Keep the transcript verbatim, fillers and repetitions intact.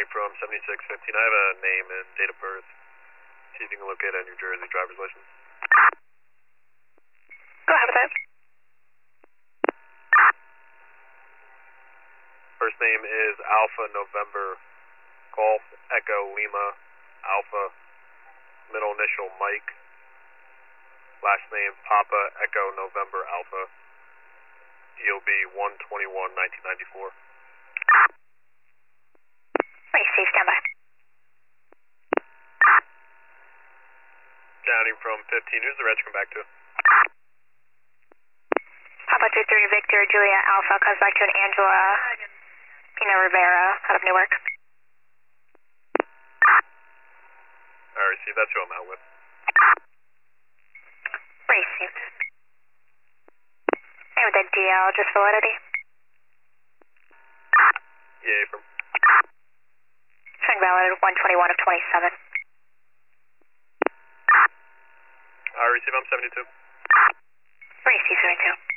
Johnny from seventy-six fifteen. I have a name and date of birth. See if you can locate a New Jersey driver's license. Go ahead with that. First name is Alpha November Golf Echo Lima Alpha. Middle initial Mike. Last name Papa Echo November Alpha. E O B one twenty-one nineteen ninety-four. Receive, stand by. Johnny from fifteen. Who's the reg come back to? Papa two three Victor Julia Alpha comes back to an Angela Pina Rivera out of Newark. I received. That's who I'm out with. Received. And with that D L, just validity. Yeah, from. Showing valid one twenty-one of twenty-seven. I receive. I'm seventy-two. Receive seventy-two.